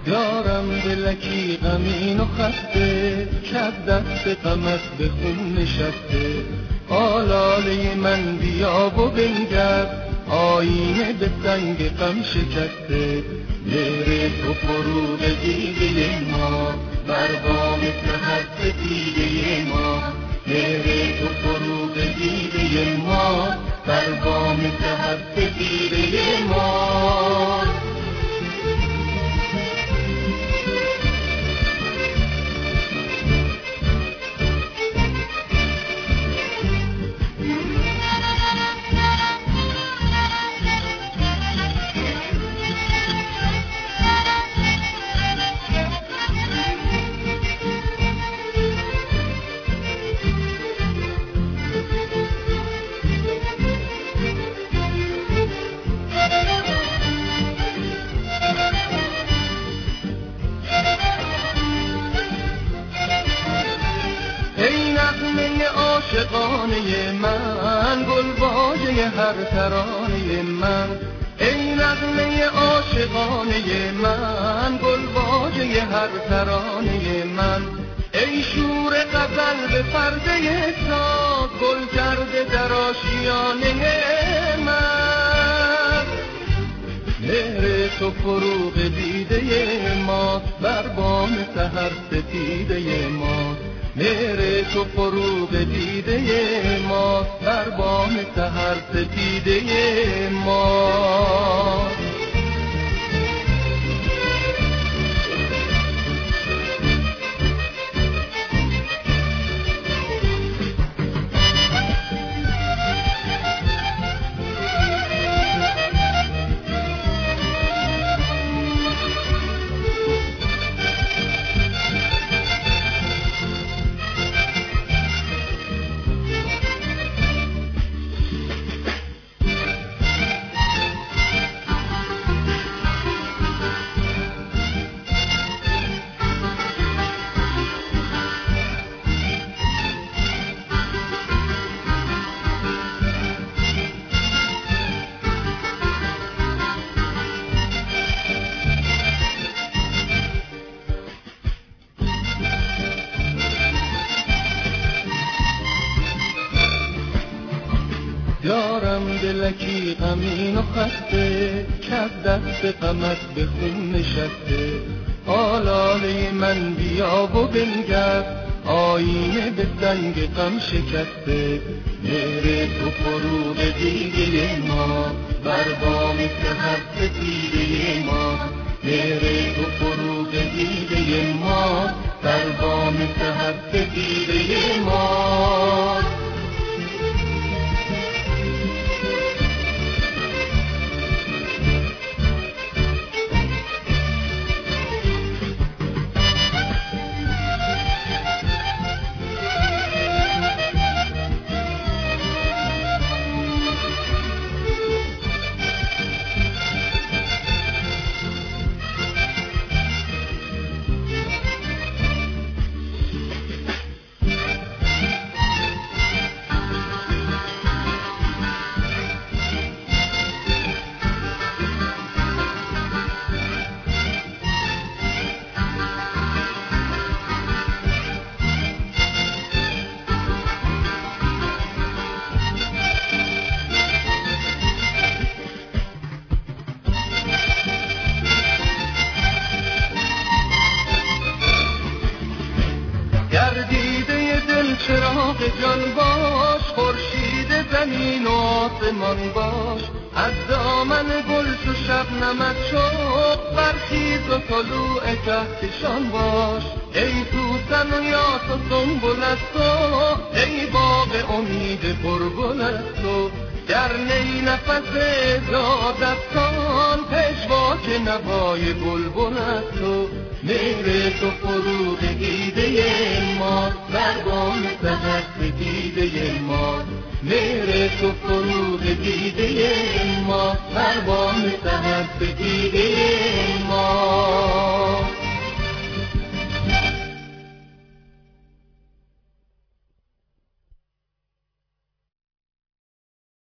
یارم دلکی غمین و خسته، کف دست غمت به خون نشسته. آلاله من بیا و بنگر، آینه به سنگ غم شکسته. مهر تو فروغ دیده ما، بر بام سحر سپیده ما. مهر تو فروغ دیده ما، بر بام سحر سپیده ما. ای نغمه عاشقانه من، گلواژه هر ترانه من. ای نغمه عاشقانه من، گلواژه هر ترانه من. ای شور غزل به پرده ساز، گل کرده در آشیانه من. مهر تو فروغ دیده ماست، بر بام سحر سپیده ماست. مهر تو فروغ دیده ماست، بر بام سحر سپیده ماست. یارم دلکی غمین و خسته، کف دست غمت به خون نشسته. آلاله من بیا و بنگر، آینه به سنگ غم شکسته. مهر تو فروغ دیده ما، بر بام سحر سپیده ما. مهر تو فروغ دیده ما، بر بام سحر سپیده ما. گردیده دل چراغ جان باش، خورشید زمین و آسمان باش. از دامن گل تو شبنمت شد، برخیز و طلوع کهکشان باش. ای سوسن و یاس و سنبل از تو، ای باغ امید پرگل از تو. گر نی نفس زادستان، پژواک نوای بلبل از تو. مهر تو فروغ دیده ما، بر بام سحر سپیده ما. مهر تو فروغ دیده ما، بر بام سحر سپیده